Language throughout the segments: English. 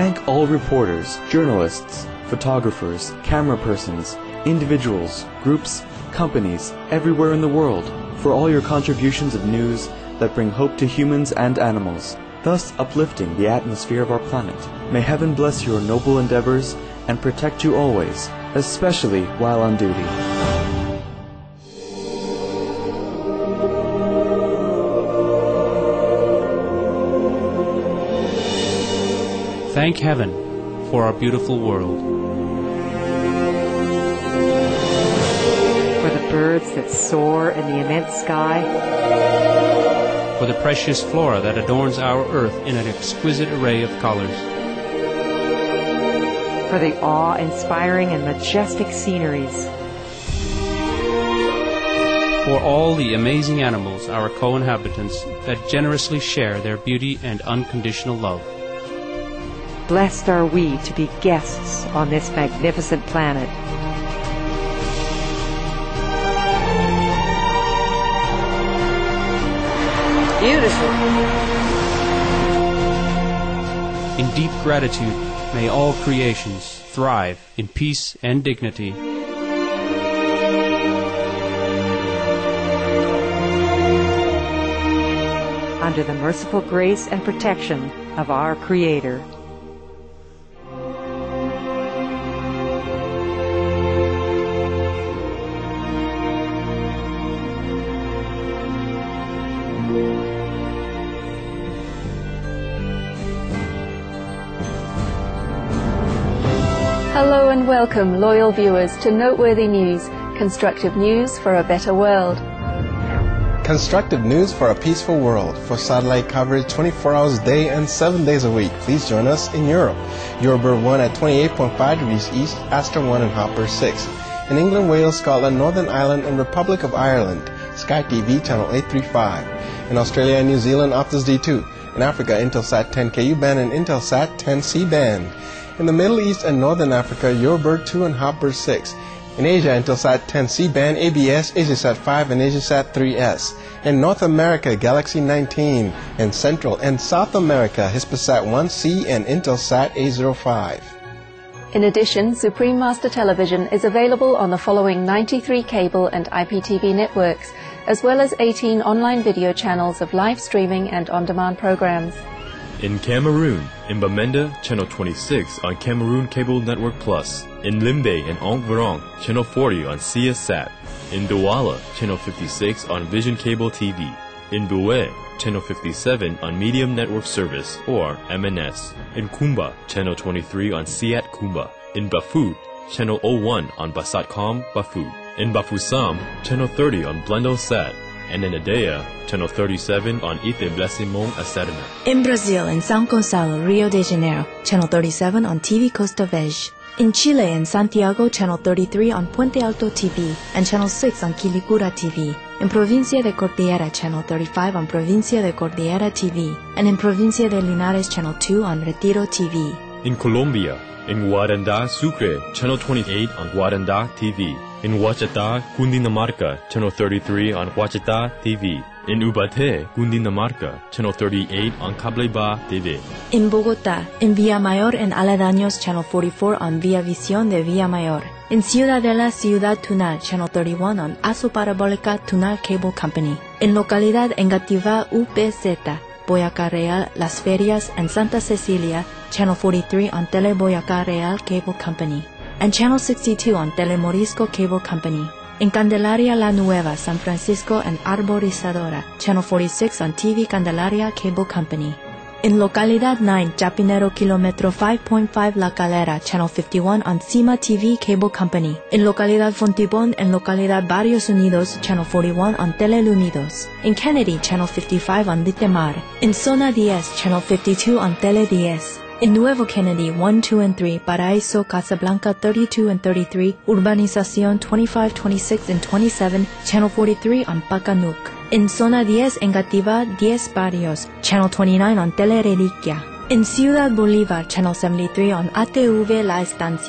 thank all reporters, journalists, photographers, camera persons, individuals, groups, companies, everywhere in the world, for all your contributions of news that bring hope to humans and animals, thus uplifting the atmosphere of our planet. May heaven bless your noble endeavors and protect you always, especially while on duty. Thank heaven for our beautiful world. For the birds that soar in the immense sky. For the precious flora that adorns our earth in an exquisite array of colors. For the awe-inspiring and majestic sceneries. For all the amazing animals, our co-inhabitants, that generously share their beauty and unconditional love. Blessed are we to be guests on this magnificent planet. Beautiful. In deep gratitude, may all creations thrive in peace and dignity. Under the merciful grace and protection of our Creator. Hello and welcome, loyal viewers, to Noteworthy News, constructive news for a better world. Constructive news for a peaceful world. For satellite coverage 24 hours a day and 7 days a week, please join us in Europe. Eurobird 1 at 28.5 degrees east, Astra 1 and Hopper 6. In England, Wales, Scotland, Northern Ireland, and Republic of Ireland, Sky TV channel 835. In Australia and New Zealand, Optus D2. In Africa, Intelsat 10 KU band and Intelsat 10 C band. In the Middle East and Northern Africa, Eurobird 2 and Hopper 6. In Asia, Intelsat 10 C-band, ABS, Asiasat 5, and Asiasat 3S. In North America, Galaxy 19. In Central and South America, Hispasat 1C and Intelsat A05. In addition, Supreme Master Television is available on the following 93 cable and IPTV networks, as well as 18 online video channels of live streaming and on-demand programs. In Cameroon, in Bamenda, channel 26 on Cameroon Cable Network Plus. In Limbe and Ongverong, channel 40 on CSat. In Douala, channel 56 on Vision Cable TV. In Boué, channel 57 on Medium Network Service, or MNS. In Kumba, channel 23 on Siat Kumba. In Bafut, channel 01 on Basatcom Bafut. In Bafoussam, channel 30 on Blendosat. And in Adea, channel 37 on Ite-Blessing-Mong Asadana. In Brazil, in São Gonçalo, Rio de Janeiro, channel 37 on TV Costa Verde. In Chile, in Santiago, channel 33 on Puente Alto TV and channel 6 on Quilicura TV. In Provincia de Cordillera, channel 35 on Provincia de Cordillera TV. And in Provincia de Linares, channel 2 on Retiro TV. In Colombia, in Guaranda, Sucre, channel 28 on Guaranda TV. In Huachata, Cundinamarca, channel 33 on Huachata TV. In Ubaté, Cundinamarca, channel 38 on Cableba TV. In Bogotá, in Villamayor and Aledaños, channel 44 on Via Visión de Villamayor. In Ciudadela, Ciudad Tunal, channel 31 on Aso Parabólica Tunal Cable Company. In Localidad Engativá, UPZ, Boyacá Real, Las Ferias, and Santa Cecilia, channel 43 on Tele Boyacá Real Cable Company. And channel 62 on Telemorisco Cable Company. In Candelaria La Nueva, San Francisco and Arborizadora, channel 46 on TV Candelaria Cable Company. In Localidad 9, Chapinero Kilometro 5.5 La Calera, channel 51 on Cima TV Cable Company. In Localidad Fontibón and Localidad Barrios Unidos, channel 41 on Telel Unidos. In Kennedy, channel 55 on Litemar. In Zona 10, channel 52 on Tele 10. In Nuevo Kennedy, 1, 2, and 3, Paraíso, Casablanca 32 and 33, Urbanización 25, 26, and 27, channel 43 on Pacanuc. In Zona 10, Engativá 10 Barrios, channel 29 on Tele Reliquia. In Ciudad Bolívar, channel 73 on ATV La Estancia.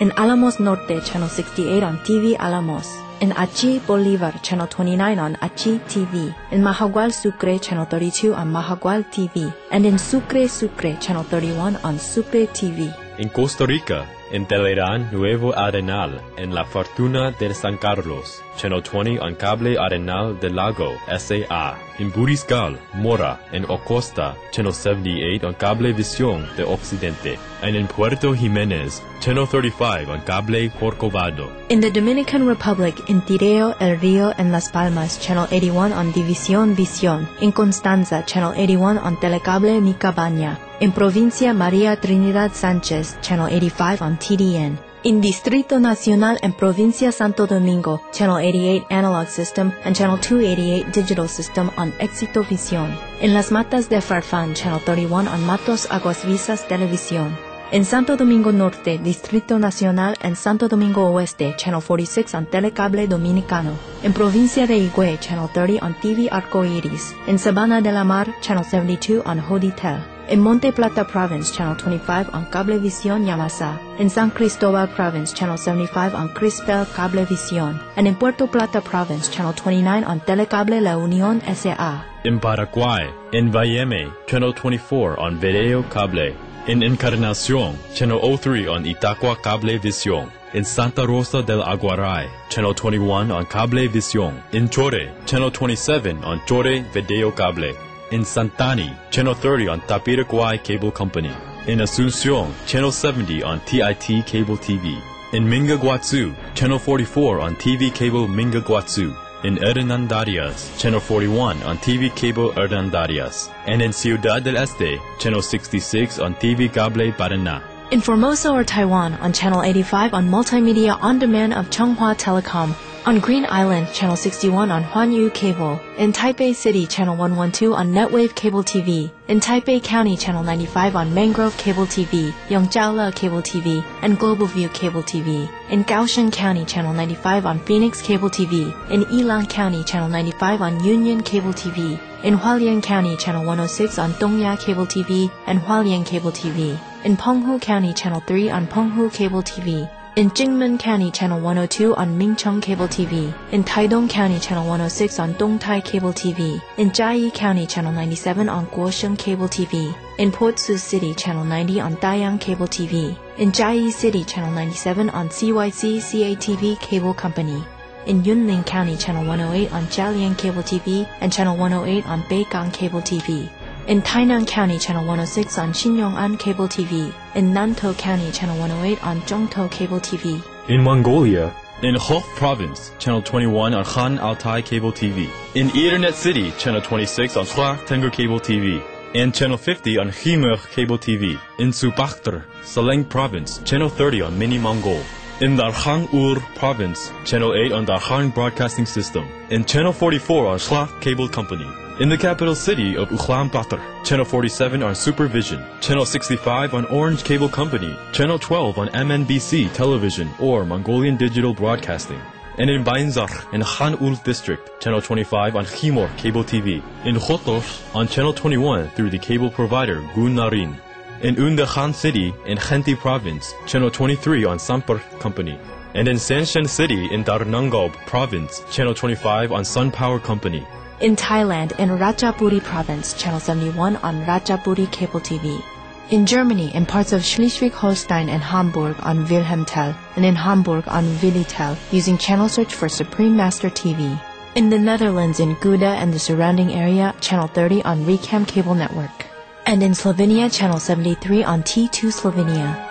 In Alamos Norte, Channel 68 on TV Alamos. In Achi, Bolivar, Channel 29 on Achi TV. In Mahagual, Sucre, Channel 32 on Mahagual TV. And in Sucre, Channel 31 on Sucre TV. In Costa Rica, in Telerán Nuevo Arenal, en La Fortuna de San Carlos, Channel 20 on Cable Arenal del Lago, SA. In Buriscal, Mora, en Ocosta, Channel 78 on Cable Visión de Occidente. And in Puerto Jiménez, Channel 35 on Cable Corcovado. In the Dominican Republic, in Tireo, El Rio, and Las Palmas, Channel 81 on División Visión. In Constanza, Channel 81 on Telecable Mi Cabaña. In Provincia María Trinidad Sánchez, Channel 85 on TDN. In Distrito Nacional and Provincia Santo Domingo, Channel 88 Analog System and Channel 288 Digital System on Éxito Visión. In Las Matas de Farfán, Channel 31 on Matos Aguas Visas Televisión. In Santo Domingo Norte, Distrito Nacional and Santo Domingo Oeste, Channel 46 on Telecable Dominicano. In Provincia de Higüey, Channel 30 on TV Arcoiris. In Sabana de la Mar, Channel 72 on Hoditel. In Monte Plata Province, Channel 25 on Cablevisión Yamasa. In San Cristobal Province, Channel 75 on Crispel Cablevisión. And in Puerto Plata Province, Channel 29 on Telecable La Unión S.A. In Paraguay, in Vayeme, Channel 24 on Video Cable. In Encarnación, Channel 03 on Itacua Cablevisión. In Santa Rosa del Aguaray, Channel 21 on Cablevisión. In Chore, Channel 27 on Chore Video Cable. In Santani, Channel 30 on Tapiraquay Cable Company. In Asunción, Channel 70 on TIT Cable TV. In Mingaguazú, Channel 44 on TV Cable Mingaguazú. In Hernandarias, Channel 41 on TV Cable Hernandarias. And in Ciudad del Este, Channel 66 on TV Cable Paraná. In Formosa or Taiwan, on Channel 85 on Multimedia On Demand of Chunghwa Telecom. On Green Island, Channel 61 on Huanyu Cable. In Taipei City, Channel 112 on Netwave Cable TV. In Taipei County, Channel 95 on Mangrove Cable TV, Yongjiaole Cable TV, and Global View Cable TV. In Kaohsiung County, Channel 95 on Phoenix Cable TV. In Yilan County, Channel 95 on Union Cable TV. In Hualien County, Channel 106 on Dongya Cable TV and Hualien Cable TV. In Penghu County, Channel 3 on Penghu Cable TV. In Jingmen County, Channel 102 on Mingcheng Cable TV. In Taidong County, Channel 106 on Dongtai Cable TV. In Jiayi County, Channel 97 on Guosheng Cable TV. In Port Sus City, Channel 90 on Dayang Cable TV. In Jiayi City, Channel 97 on CYC CATV Cable Company. In Yunlin County, Channel 108 on Jialian Cable TV and Channel 108 on Beigang Cable TV. In Tainan County, Channel 106 on Xinyongan Cable TV. In Nantou County, Channel 108 on Zhongtou Cable TV. In Mongolia, in Hof Province, Channel 21 on Han Altai Cable TV. In Ethernet City, Channel 26 on Hua Tengger Cable TV. And Channel 50 on Khmer Cable TV. In Subakhtar, Saleng Province, Channel 30 on Mini Mongol. In Darkhan Ur Province, Channel 8 on Darkhan Broadcasting System. In Channel 44 on Shlah Cable Company. In the capital city of Ulaanbaatar, Channel 47 on Supervision, Channel 65 on Orange Cable Company, Channel 12 on MNBC Television or Mongolian Digital Broadcasting. And in Bainzar in Khan Ul District, Channel 25 on Khimor Cable TV. In Khotos on Channel 21 through the cable provider Gun Narin. In Unda Khan City in Khenti Province, Channel 23 on Sampur Company. And in Sanshan City in Darnangob Province, Channel 25 on Sun Power Company. In Thailand, in Ratchaburi Province, Channel 71 on Ratchaburi Cable TV. In Germany, in parts of Schleswig-Holstein and Hamburg on Wilhelmtel, and in Hamburg on Willitel, using channel search for Supreme Master TV. In the Netherlands, in Gouda and the surrounding area, Channel 30 on Recam Cable Network. And in Slovenia, Channel 73 on T2 Slovenia.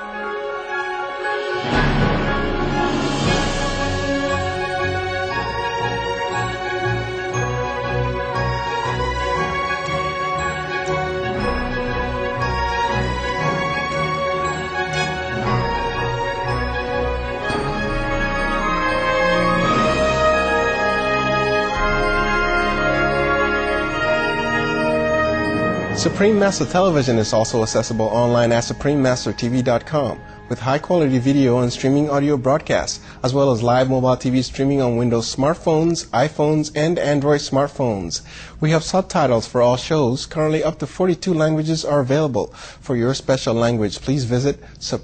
Supreme Master Television is also accessible online at suprememastertv.com. with high-quality video and streaming audio broadcasts, as well as live mobile TV streaming on Windows smartphones, iPhones, and Android smartphones. We have subtitles for all shows. Currently, up to 42 languages are available. For your special language, please visit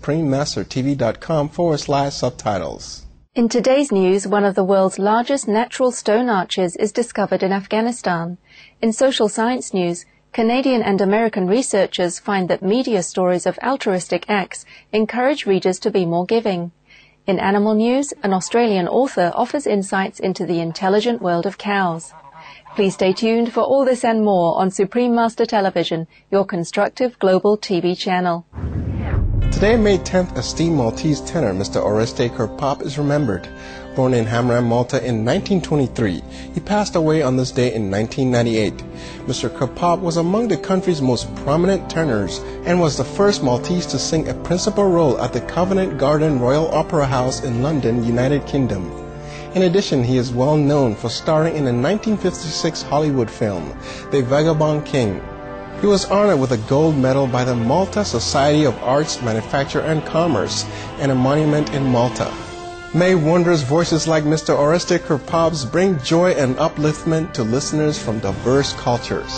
suprememastertv.com/subtitles. In today's news, one of the world's largest natural stone arches is discovered in Afghanistan. In social science news, Canadian and American researchers find that media stories of altruistic acts encourage readers to be more giving. In animal news, an Australian author offers insights into the intelligent world of cows. Please stay tuned for all this and more on Supreme Master Television, your constructive global TV channel. Today, May 10th, esteemed Maltese tenor Mr. Oreste Kirkpaop is remembered. Born in Hamram, Malta in 1923, he passed away on this day in 1998. Mr. Kirkpaop was among the country's most prominent tenors and was the first Maltese to sing a principal role at the Covent Garden Royal Opera House in London, United Kingdom. In addition, he is well known for starring in a 1956 Hollywood film, The Vagabond King. He was honored with a gold medal by the Malta Society of Arts, Manufacture and Commerce and a monument in Malta. May wondrous voices like Mr. Oreste Kirkpaop's bring joy and upliftment to listeners from diverse cultures.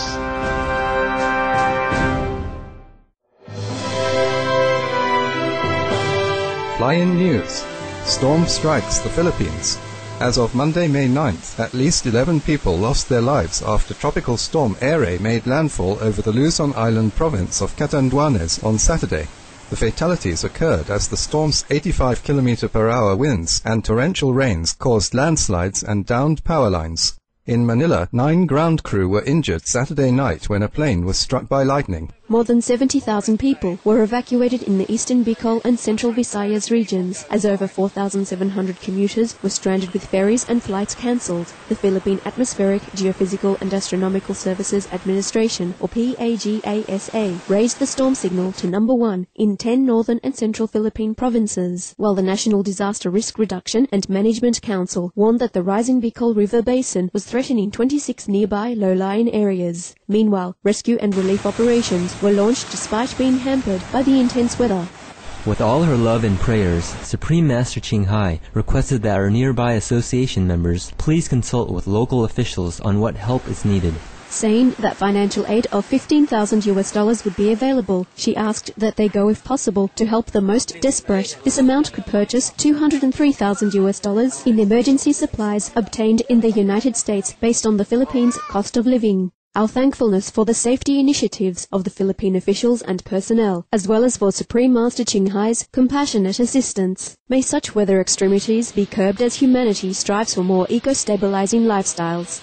Fly-in news. Storm strikes the Philippines. As of Monday, May 9th, at least 11 people lost their lives after tropical storm Ere made landfall over the Luzon Island province of Catanduanes on Saturday. The fatalities occurred as the storm's 85 km/h winds and torrential rains caused landslides and downed power lines. In Manila, 9 ground crew were injured Saturday night when a plane was struck by lightning. More than 70,000 people were evacuated in the eastern Bicol and central Visayas regions, as over 4,700 commuters were stranded with ferries and flights cancelled. The Philippine Atmospheric, Geophysical and Astronomical Services Administration, or PAGASA, raised the storm signal to number 1 in 10 northern and central Philippine provinces, while the National Disaster Risk Reduction and Management Council warned that the rising Bicol River basin was threatening 26 nearby low-lying areas. Meanwhile, rescue and relief operations were launched despite being hampered by the intense weather. With all her love and prayers, Supreme Master Ching Hai requested that our nearby association members please consult with local officials on what help is needed. Saying that financial aid of $15,000 would be available, she asked that they go if possible to help the most desperate. This amount could purchase $203,000 in emergency supplies obtained in the United States based on the Philippines' cost of living. Our thankfulness for the safety initiatives of the Philippine officials and personnel, as well as for Supreme Master Ching Hai's compassionate assistance. May such weather extremities be curbed as humanity strives for more eco-stabilizing lifestyles.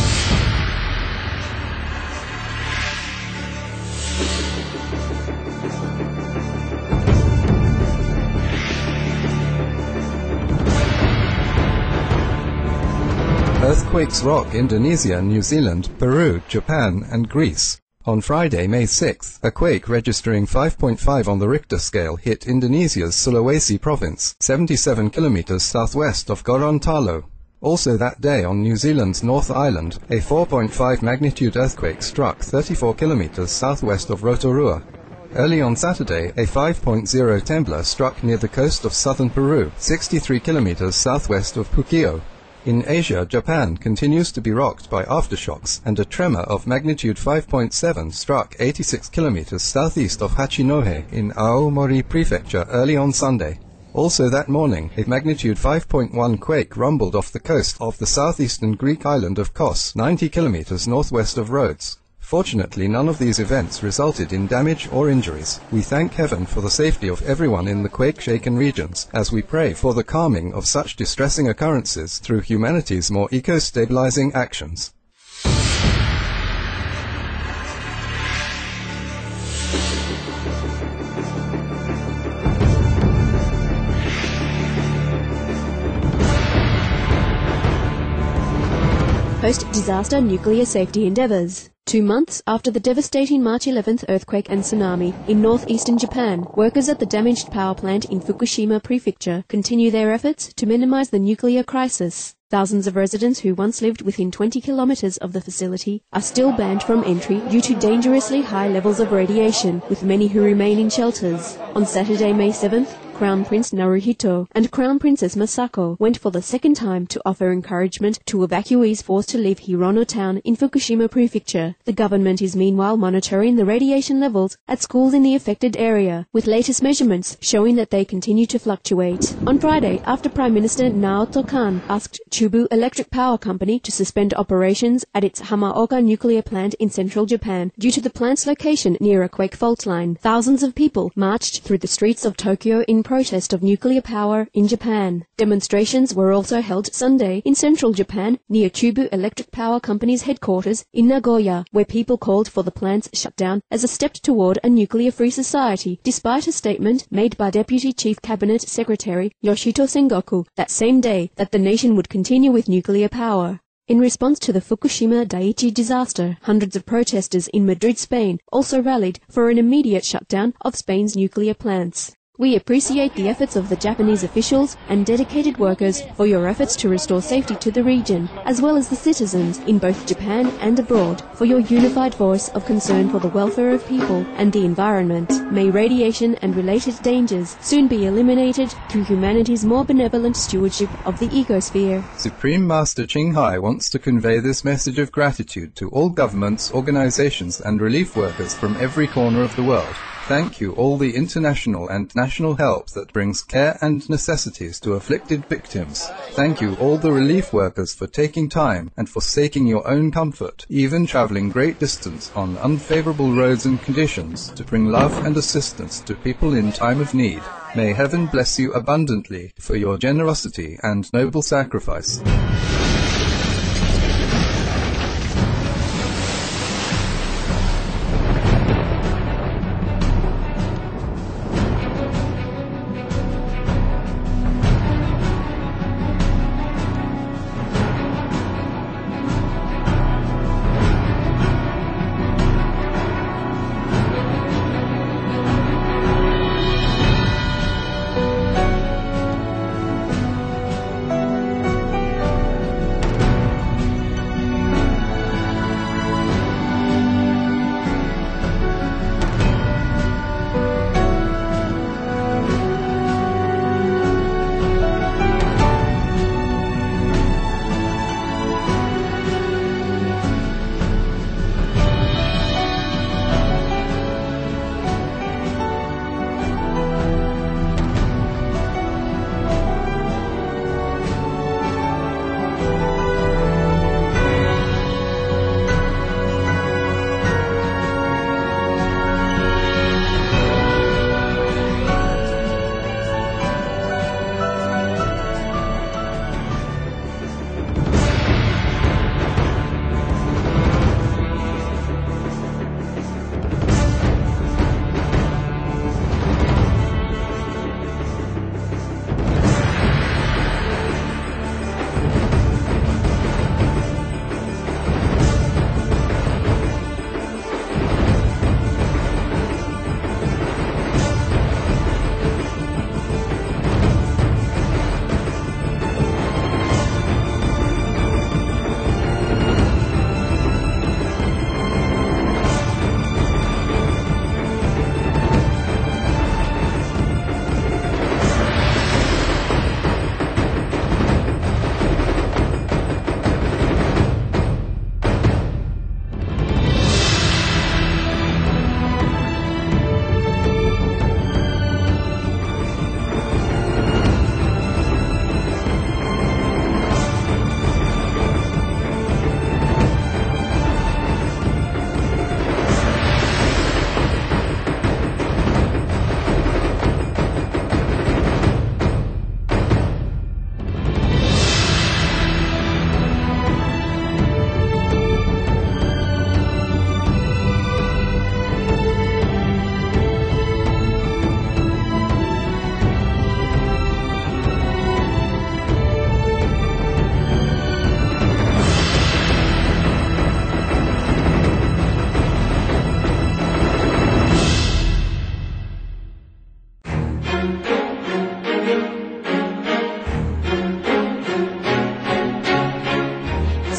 Earthquakes rock Indonesia, New Zealand, Peru, Japan, and Greece. On Friday, May 6th, a quake registering 5.5 on the Richter scale hit Indonesia's Sulawesi province, 77 kilometers southwest of Gorontalo. Also that day on New Zealand's North Island, a 4.5 magnitude earthquake struck 34 kilometers southwest of Rotorua. Early on Saturday, a 5.0 temblor struck near the coast of southern Peru, 63 kilometers southwest of Puquio. In Asia, Japan continues to be rocked by aftershocks, and a tremor of magnitude 5.7 struck 86 kilometers southeast of Hachinohe in Aomori Prefecture early on Sunday. Also that morning, a magnitude 5.1 quake rumbled off the coast of the southeastern Greek island of Kos, 90 kilometers northwest of Rhodes. Fortunately, none of these events resulted in damage or injuries. We thank heaven for the safety of everyone in the quake-shaken regions, as we pray for the calming of such distressing occurrences through humanity's more eco-stabilizing actions. Post-disaster nuclear safety endeavors. 2 months after the devastating March 11th earthquake and tsunami in northeastern Japan, workers at the damaged power plant in Fukushima Prefecture continue their efforts to minimize the nuclear crisis. Thousands of residents who once lived within 20 kilometers of the facility are still banned from entry due to dangerously high levels of radiation, with many who remain in shelters. On Saturday, May 7th, Crown Prince Naruhito and Crown Princess Masako went for the second time to offer encouragement to evacuees forced to leave Hirono town in Fukushima Prefecture. The government is meanwhile monitoring the radiation levels at schools in the affected area, with latest measurements showing that they continue to fluctuate. On Friday, after Prime Minister Naoto Kan asked Chubu Electric Power Company to suspend operations at its Hamaoka nuclear plant in central Japan due to the plant's location near a quake fault line, thousands of people marched through the streets of Tokyo in protest of nuclear power in Japan. Demonstrations were also held Sunday in central Japan near Chubu Electric Power Company's headquarters in Nagoya, where people called for the plant's shutdown as a step toward a nuclear-free society, despite a statement made by Deputy Chief Cabinet Secretary Yoshito Sengoku that same day that the nation would continue with nuclear power. In response to the Fukushima Daiichi disaster, hundreds of protesters in Madrid, Spain, also rallied for an immediate shutdown of Spain's nuclear plants. We appreciate the efforts of the Japanese officials and dedicated workers for your efforts to restore safety to the region, as well as the citizens in both Japan and abroad, for your unified voice of concern for the welfare of people and the environment. May radiation and related dangers soon be eliminated through humanity's more benevolent stewardship of the ecosphere. Supreme Master Qinghai wants to convey this message of gratitude to all governments, organizations, and relief workers from every corner of the world. Thank you all the international and national help that brings care and necessities to afflicted victims. Thank you all the relief workers for taking time and forsaking your own comfort, even traveling great distance on unfavorable roads and conditions to bring love and assistance to people in time of need. May heaven bless you abundantly for your generosity and noble sacrifice.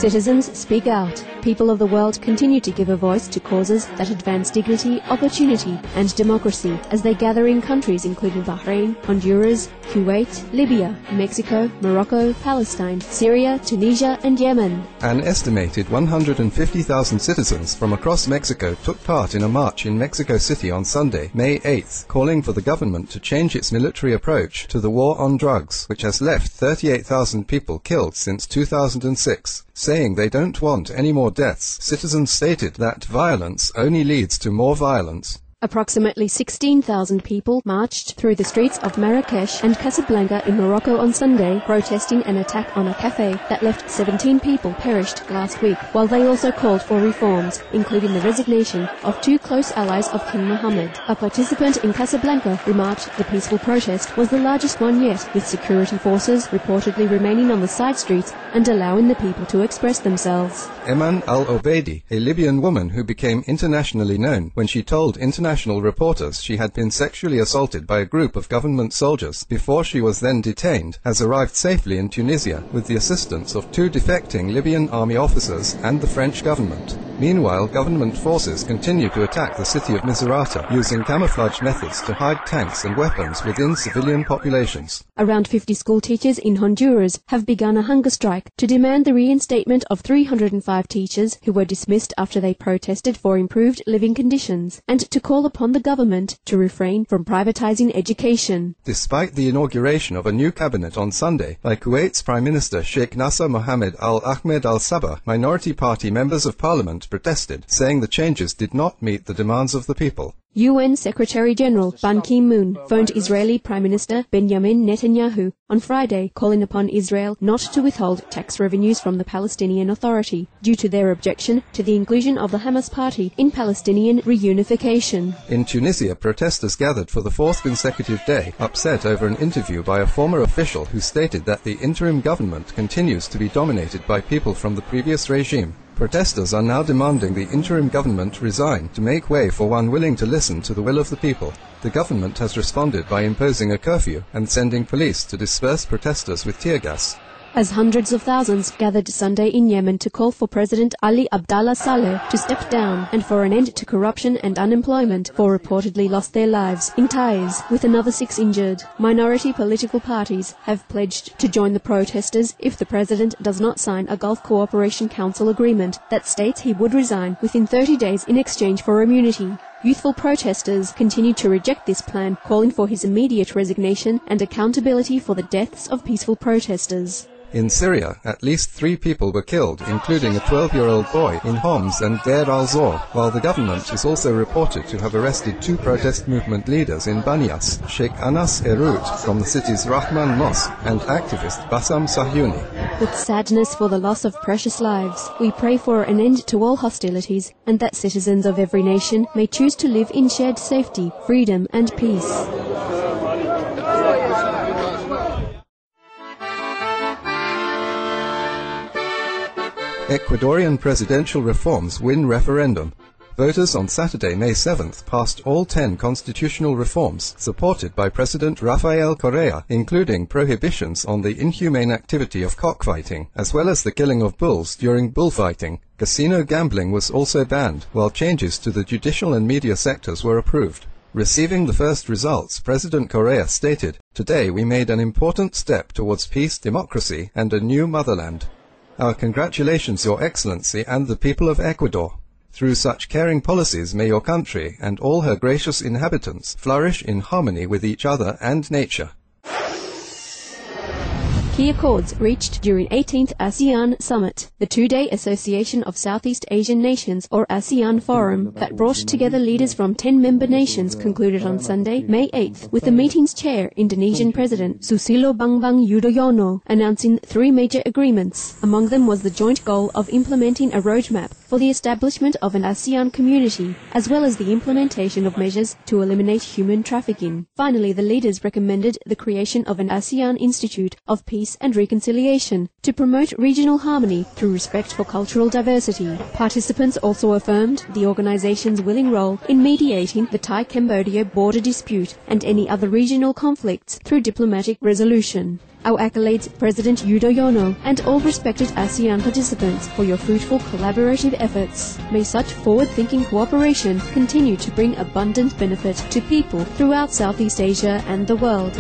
Citizens speak out. People of the world continue to give a voice to causes that advance dignity, opportunity and democracy as they gather in countries including Bahrain, Honduras, Kuwait, Libya, Mexico, Morocco, Palestine, Syria, Tunisia and Yemen. An estimated 150,000 citizens from across Mexico took part in a march in Mexico City on Sunday, May 8th, calling for the government to change its military approach to the war on drugs, which has left 38,000 people killed since 2006. Saying they don't want any more deaths, citizens stated that violence only leads to more violence. Approximately 16,000 people marched through the streets of Marrakesh and Casablanca in Morocco on Sunday, protesting an attack on a cafe that left 17 people perished last week, while they also called for reforms, including the resignation of 2 close allies of King Mohammed. A participant in Casablanca remarked the peaceful protest was the largest one yet, with security forces reportedly remaining on the side streets and allowing the people to express themselves. Eman al-Obeidi, a Libyan woman who became internationally known when she told international reporters she had been sexually assaulted by a group of government soldiers before she was then detained, has arrived safely in Tunisia with the assistance of 2 defecting Libyan army officers and the French government. Meanwhile, government forces continue to attack the city of Misrata using camouflage methods to hide tanks and weapons within civilian populations. Around 50 school teachers in Honduras have begun a hunger strike to demand the reinstatement of 305 teachers who were dismissed after they protested for improved living conditions, and to call upon the government to refrain from privatizing education. Despite the inauguration of a new cabinet on Sunday by Kuwait's Prime Minister Sheikh Nasser Mohammed Al-Ahmed Al-Sabah, minority party members of parliament protested, saying the changes did not meet the demands of the people. UN Secretary-General Ban Ki-moon phoned Israeli Prime Minister Benjamin Netanyahu on Friday, calling upon Israel not to withhold tax revenues from the Palestinian Authority due to their objection to the inclusion of the Hamas party in Palestinian reunification. In Tunisia, protesters gathered for the 4th consecutive day, upset over an interview by a former official who stated that the interim government continues to be dominated by people from the previous regime. Protesters are now demanding the interim government resign to make way for one willing to listen to the will of the people. The government has responded by imposing a curfew and sending police to disperse protesters with tear gas. As hundreds of thousands gathered Sunday in Yemen to call for President Ali Abdallah Saleh to step down and for an end to corruption and unemployment, 4 reportedly lost their lives in Taiz, with another 6 injured. Minority political parties have pledged to join the protesters if the president does not sign a Gulf Cooperation Council agreement that states he would resign within 30 days in exchange for immunity. Youthful protesters continue to reject this plan, calling for his immediate resignation and accountability for the deaths of peaceful protesters. In Syria, at least 3 people were killed, including a 12-year-old boy in Homs and Deir al-Zor, while the government is also reported to have arrested 2 protest movement leaders in Banias, Sheikh Anas Erut from the city's Rahman Mosque and activist Bassam Sahyuni. With sadness for the loss of precious lives, we pray for an end to all hostilities and that citizens of every nation may choose to live in shared safety, freedom and peace. Ecuadorian presidential reforms win referendum. Voters on Saturday, May 7th, passed all 10 constitutional reforms supported by President Rafael Correa, including prohibitions on the inhumane activity of cockfighting, as well as the killing of bulls during bullfighting. Casino gambling was also banned, while changes to the judicial and media sectors were approved. Receiving the first results, President Correa stated, "Today we made an important step towards peace, democracy, and a new motherland. Our congratulations, Your Excellency, and the people of Ecuador. Through such caring policies may your country and all her gracious inhabitants flourish in harmony with each other and nature." Key accords reached during 18th ASEAN Summit, the 2-day Association of Southeast Asian Nations or ASEAN Forum that brought together leaders from 10 member nations concluded on Sunday, May 8th, with the meeting's chair, Indonesian President Susilo Bambang Yudhoyono, announcing 3 major agreements. Among them was the joint goal of implementing a roadmap for the establishment of an ASEAN community, as well as the implementation of measures to eliminate human trafficking. Finally, the leaders recommended the creation of an ASEAN Institute of Peace and Reconciliation to promote regional harmony through respect for cultural diversity. Participants also affirmed the organization's willing role in mediating the Thai-Cambodia border dispute and any other regional conflicts through diplomatic resolution. our accolades President Yudhoyono, and all respected ASEAN participants for your fruitful collaborative efforts. May such forward-thinking cooperation continue to bring abundant benefit to people throughout Southeast Asia and the world.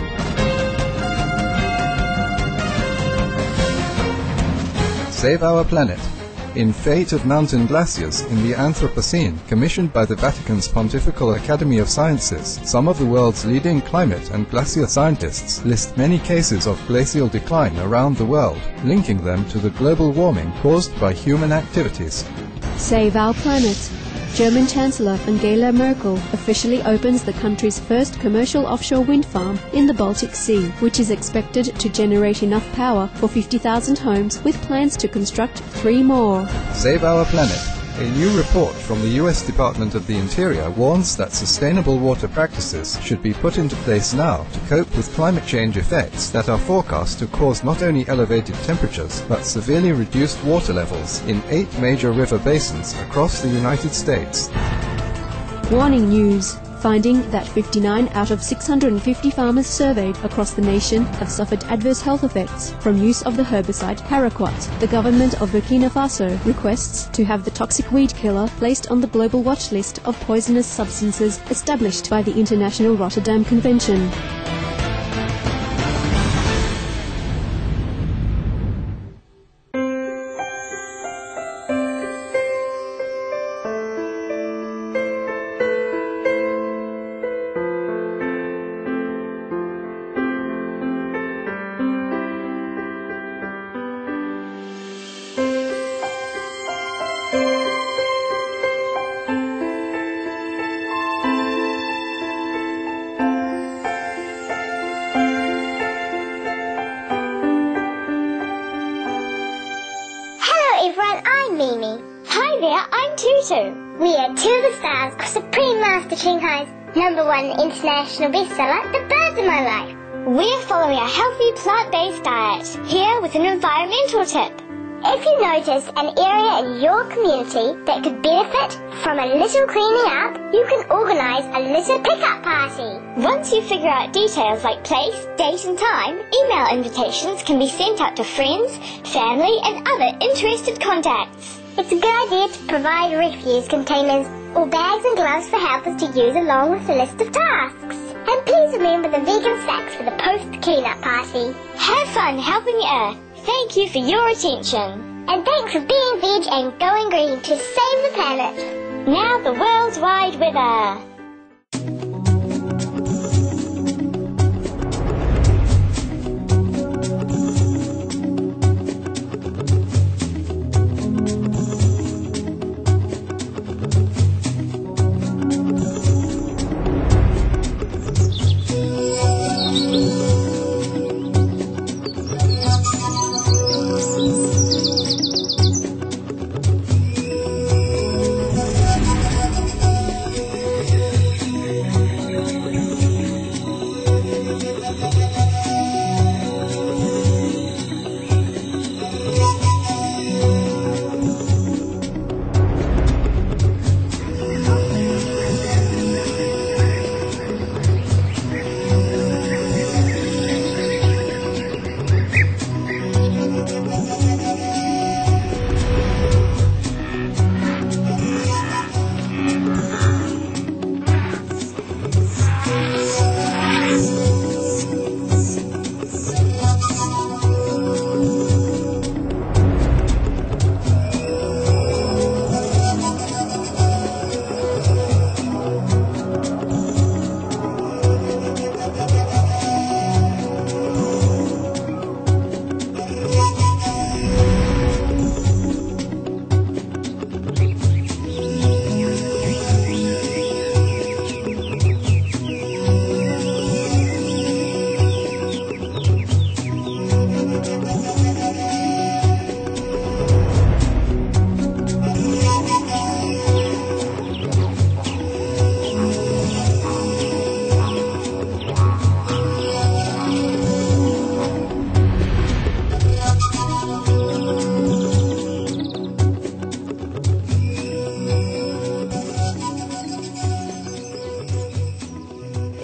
Save Our Planet. In Fate of Mountain Glaciers in the Anthropocene, commissioned by the Vatican's Pontifical Academy of Sciences, some of the world's leading climate and glacier scientists list many cases of glacial decline around the world, linking them to the global warming caused by human activities. Save Our Planet. German Chancellor Angela Merkel officially opens the country's first commercial offshore wind farm in the Baltic Sea, which is expected to generate enough power for 50,000 homes, with plans to construct 3 more. Save Our Planet. A new report from the US Department of the Interior warns that sustainable water practices should be put into place now to cope with climate change effects that are forecast to cause not only elevated temperatures but severely reduced water levels in 8 major river basins across the United States. Warning news. Finding that 59 out of 650 farmers surveyed across the nation have suffered adverse health effects from use of the herbicide paraquat. The government of Burkina Faso requests to have the toxic weed killer placed on the global watch list of poisonous substances established by the International Rotterdam Convention. everyone, I'm Mimi. Hi there, I'm Tutu. We are 2 of the stars of Supreme Master Ching Hai's #1 international bestseller, The Birds of My Life. We're following a healthy plant-based diet, here with an environmental tip. If you notice an area in your community that could benefit from a little cleaning up, you can organise a litter pickup party. Once you figure out details like place, date and time, email invitations can be sent out to friends, family and other interested contacts. It's a good idea to provide refuse containers or bags and gloves for helpers to use along with the list of tasks. And please remember the vegan snacks for the post-cleanup party. Have fun helping the earth. Thank you for your attention. And thanks for being veg and going green to save the planet. Now the world's wide weather.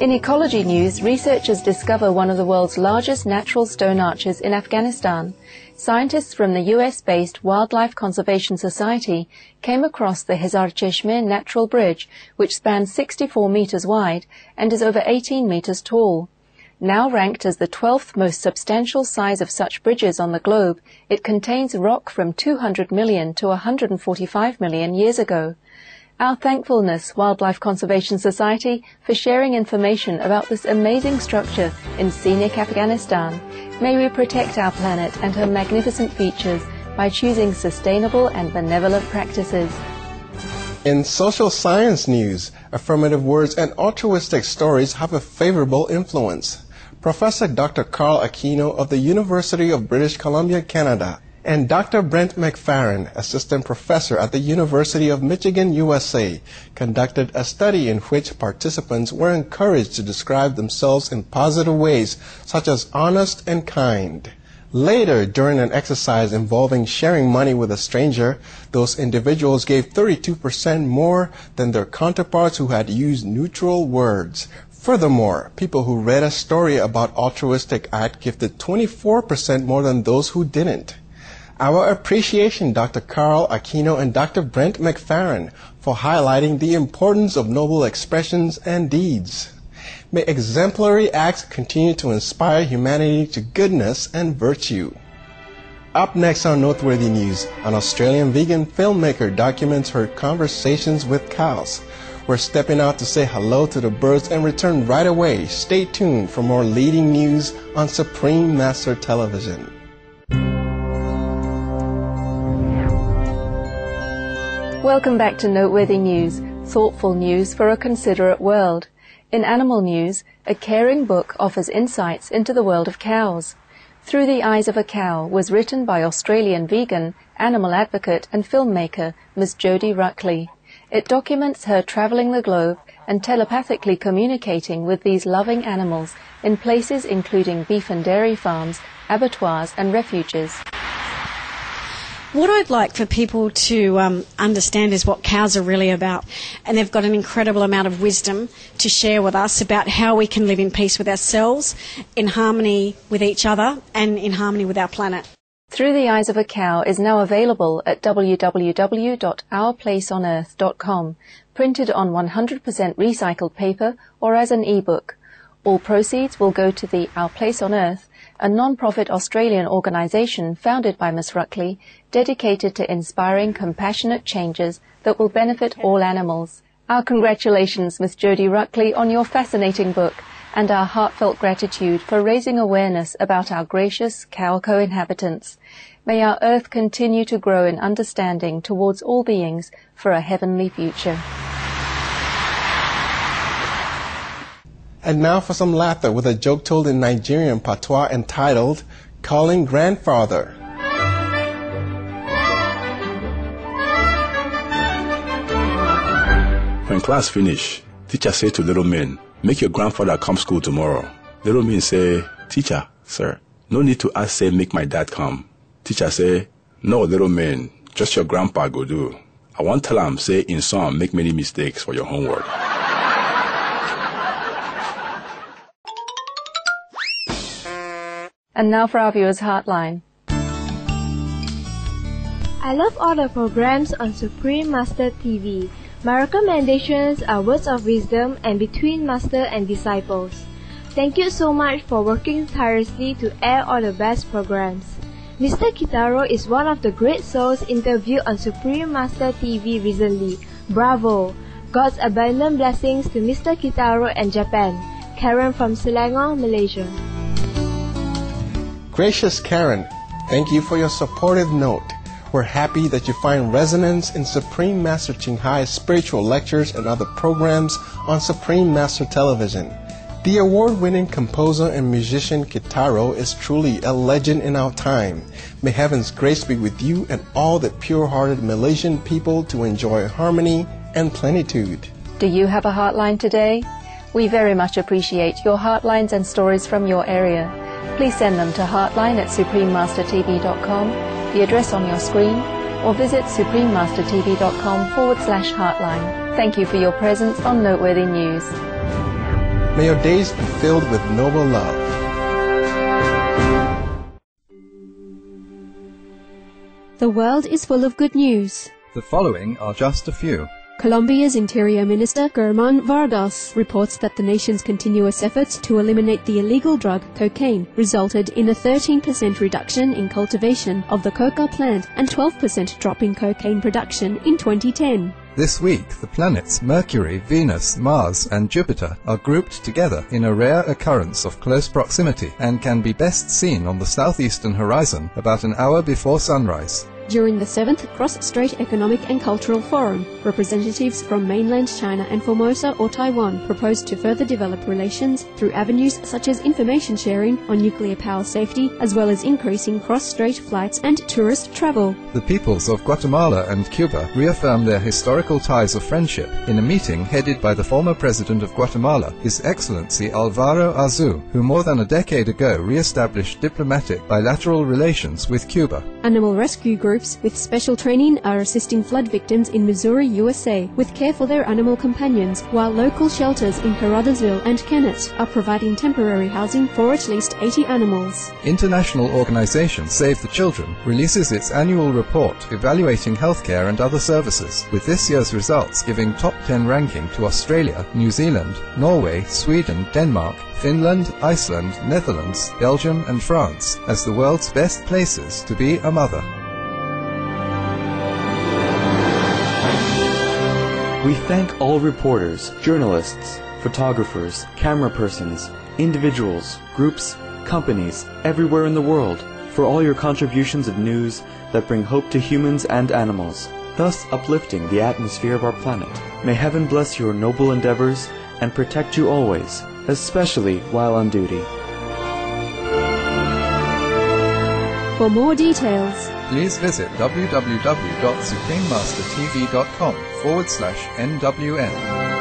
In ecology news, researchers discover one of the world's largest natural stone arches in Afghanistan. Scientists from the US-based Wildlife Conservation Society came across the Hezar Cheshme Natural Bridge, which spans 64 meters wide and is over 18 meters tall. Now ranked as the 12th most substantial size of such bridges on the globe, it contains rock from 200 million to 145 million years ago. Our thankfulness, Wildlife Conservation Society, for sharing information about this amazing structure in scenic Afghanistan. May we protect our planet and her magnificent features by choosing sustainable and benevolent practices. In social science news, affirmative words and altruistic stories have a favorable influence. Professor Dr. Carl Aquino of the University of British Columbia, Canada, and Dr. Brent McFarren, assistant professor at the University of Michigan, USA, conducted a study in which participants were encouraged to describe themselves in positive ways, such as honest and kind. Later, during an exercise involving sharing money with a stranger, those individuals gave 32% more than their counterparts who had used neutral words. Furthermore, people who read a story about altruistic act gifted 24% more than those who didn't. Our appreciation, Dr. Carl Aquino and Dr. Brent McFarren, for highlighting the importance of noble expressions and deeds. May exemplary acts continue to inspire humanity to goodness and virtue. Up next on Noteworthy News, an Australian vegan filmmaker documents her conversations with cows. We're stepping out to say hello to the birds and return right away. Stay tuned for more leading news on Supreme Master Television. Welcome back to Noteworthy News, thoughtful news for a considerate world. In animal news, a caring book offers insights into the world of cows. Through the Eyes of a Cow was written by Australian vegan, animal advocate and filmmaker Ms. Jodie Ruckley. It documents her travelling the globe and telepathically communicating with these loving animals in places including beef and dairy farms, abattoirs and refuges. What I'd like for people to understand is what cows are really about. And they've got an incredible amount of wisdom to share with us about how we can live in peace with ourselves, in harmony with each other, and in harmony with our planet. Through the Eyes of a Cow is now available at www.ourplaceonearth.com, printed on 100% recycled paper or as an e-book. All proceeds will go to the Our Place on Earth, a non-profit Australian organisation founded by Ms. Ruckley, dedicated to inspiring compassionate changes that will benefit all animals. Our congratulations, Ms. Jodie Ruckley, on your fascinating book, and our heartfelt gratitude for raising awareness about our gracious cow co-inhabitants. May our Earth continue to grow in understanding towards all beings for a heavenly future. And now for some laughter with a joke told in Nigerian patois entitled, Calling Grandfather. When class finish, teacher say to little men, make your grandfather come school tomorrow. Little men say, teacher, sir, no need to ask say make my dad come. Teacher say, no little men, just your grandpa go do. I want tell him say in some make many mistakes for your homework. And now for our viewers' Heartline. I love all the programs on Supreme Master TV. My recommendations are Words of Wisdom and Between Master and Disciples. Thank you so much for working tirelessly to air all the best programs. Mr. Kitaro is one of the great souls interviewed on Supreme Master TV recently. Bravo! God's abundant blessings to Mr. Kitaro and Japan. Karen from Selangor, Malaysia. Gracious Karen, thank you for your supportive note. We're happy that you find resonance in Supreme Master Ching Hai's spiritual lectures and other programs on Supreme Master Television. The award-winning composer and musician Kitaro is truly a legend in our time. May heaven's grace be with you and all the pure-hearted Malaysian people to enjoy harmony and plenitude. Do you have a heartline today? We very much appreciate your heartlines and stories from your area. Please send them to heartline@suprememastertv.com, the address on your screen, or visit suprememastertv.com/heartline. Thank you for your presence on Noteworthy News. May your days be filled with noble love. The world is full of good news. The following are just a few. Colombia's Interior Minister Germán Vargas reports that the nation's continuous efforts to eliminate the illegal drug cocaine resulted in a 13% reduction in cultivation of the coca plant and 12% drop in cocaine production in 2010. This week, the planets Mercury, Venus, Mars, and Jupiter are grouped together in a rare occurrence of close proximity and can be best seen on the southeastern horizon about an hour before sunrise. During the 7th Cross-Strait Economic and Cultural Forum, representatives from mainland China and Formosa or Taiwan proposed to further develop relations through avenues such as information sharing on nuclear power safety, as well as increasing cross-strait flights and tourist travel. The peoples of Guatemala and Cuba reaffirmed their historical ties of friendship in a meeting headed by the former president of Guatemala, His Excellency Alvaro Arzú, who more than a decade ago re-established diplomatic bilateral relations with Cuba. Animal rescue groups with special training are assisting flood victims in Missouri, USA, with care for their animal companions, while local shelters in Carruthersville and Kennett are providing temporary housing for at least 80 animals. International organization Save the Children releases its annual report evaluating healthcare and other services, with this year's results giving top 10 ranking to Australia, New Zealand, Norway, Sweden, Denmark, Finland, Iceland, Netherlands, Belgium and France as the world's best places to be a mother. We thank all reporters, journalists, photographers, camera persons, individuals, groups, companies, everywhere in the world, for all your contributions of news that bring hope to humans and animals, thus uplifting the atmosphere of our planet. May heaven bless your noble endeavors and protect you always, especially while on duty. For more details, please visit www.suprememastertv.com/NWN.